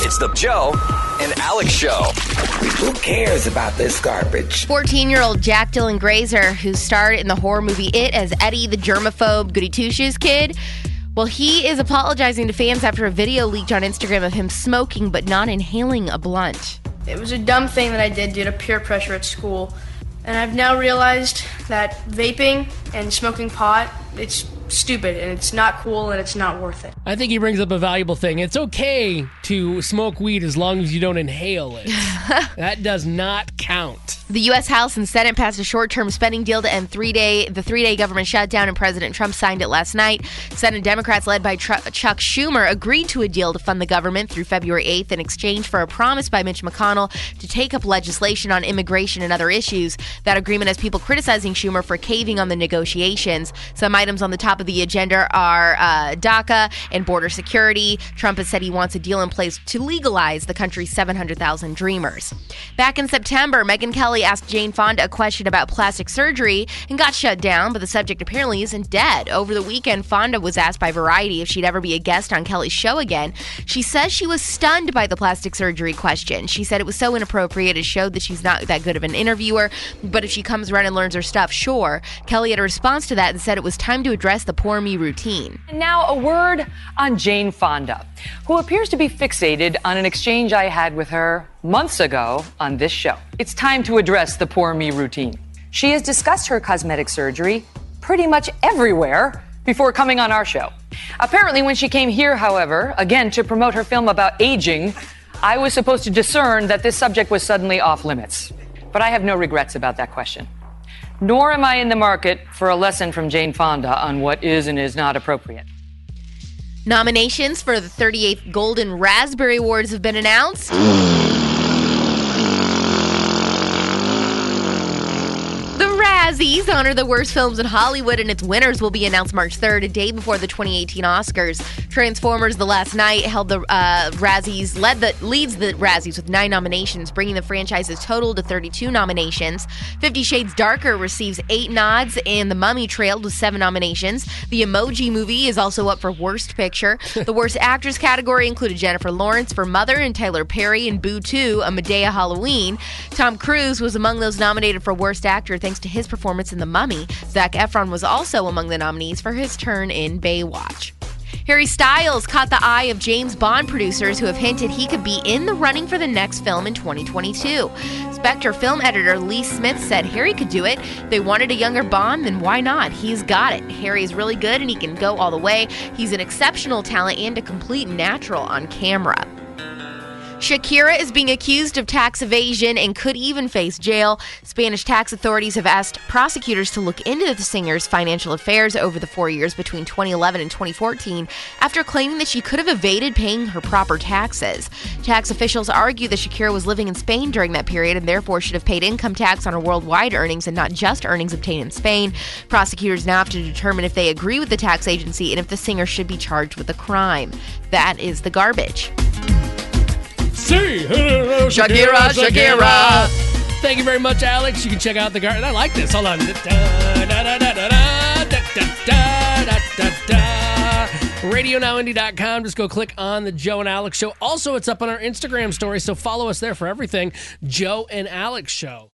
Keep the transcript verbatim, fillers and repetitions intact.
It's the Joe and Alex Show. Who cares about this garbage? fourteen-year-old Jack Dylan Grazer, who starred in the horror movie It as Eddie, the germaphobe goody two-shoes kid, well, he is apologizing to fans after a video leaked on Instagram of him smoking but not inhaling a blunt. It was a dumb thing that I did due to peer pressure at school. And I've now realized that vaping and smoking pot, it's stupid and it's not cool and it's not worth it. I think he brings up a valuable thing. It's okay to smoke weed as long as you don't inhale it. That does not count. The U S House and Senate passed a short-term spending deal to end three-day the three-day government shutdown, and President Trump signed it last night. Senate Democrats, led by Tr- Chuck Schumer, agreed to a deal to fund the government through February eighth in exchange for a promise by Mitch McConnell to take up legislation on immigration and other issues. That agreement has people criticizing Schumer for caving on the negotiations. Some items on the top of the agenda are uh, DACA and border security. Trump has said he wants a deal in place to legalize the country's seven hundred thousand Dreamers. Back in September, Megyn Kelly asked Jane Fonda a question about plastic surgery and got shut down, but the subject apparently isn't dead. Over the weekend, Fonda was asked by Variety if she'd ever be a guest on Kelly's show again. She says she was stunned by the plastic surgery question. She said it was so inappropriate, it showed that she's not that good of an interviewer, but if she comes around and learns her stuff, sure. Kelly had a response to that and said it was time to address the poor me routine. And now a word on Jane Fonda, who appears to be fixated on an exchange I had with her months ago on this show. It's time to address the poor me routine. She has discussed her cosmetic surgery pretty much everywhere before coming on our show. Apparently, when she came here, however, again to promote her film about aging, I was supposed to discern that this subject was suddenly off limits. But I have no regrets about that question. Nor am I in the market for a lesson from Jane Fonda on what is and is not appropriate. Nominations for the thirty-eighth Golden Raspberry Awards have been announced. The Razzies honor the worst films in Hollywood, and its winners will be announced March third, a day before the twenty eighteen Oscars. Transformers: The Last Night held the uh, Razzies, led the leads the Razzies with nine nominations, bringing the franchise's total to thirty-two nominations. Fifty Shades Darker receives eight nods, and The Mummy trailed with seven nominations. The Emoji Movie is also up for Worst Picture. The Worst Actress category included Jennifer Lawrence for Mother and Tyler Perry in Boo two, A Medea Halloween. Tom Cruise was among those nominated for Worst Actor thanks to his performance in The Mummy. Zac Efron was also among the nominees for his turn in Baywatch. Harry Styles caught the eye of James Bond producers who have hinted he could be in the running for the next film in twenty twenty-two. Spectre film editor Lee Smith said Harry could do it. They wanted a younger Bond, then why not? He's got it. Harry's really good and he can go all the way. He's an exceptional talent and a complete natural on camera. Shakira is being accused of tax evasion and could even face jail. Spanish tax authorities have asked prosecutors to look into the singer's financial affairs over the four years between twenty eleven and twenty fourteen after claiming that she could have evaded paying her proper taxes. Tax officials argue that Shakira was living in Spain during that period and therefore should have paid income tax on her worldwide earnings and not just earnings obtained in Spain. Prosecutors now have to determine if they agree with the tax agency and if the singer should be charged with a crime. That is the garbage. See, Shakira, Shakira. Thank you very much, Alex. You can check out the garden. I like this. Hold on. radio now indie dot com. Just go click on the Joe and Alex Show. Also, it's up on our Instagram story, so follow us there for everything. Joe and Alex Show.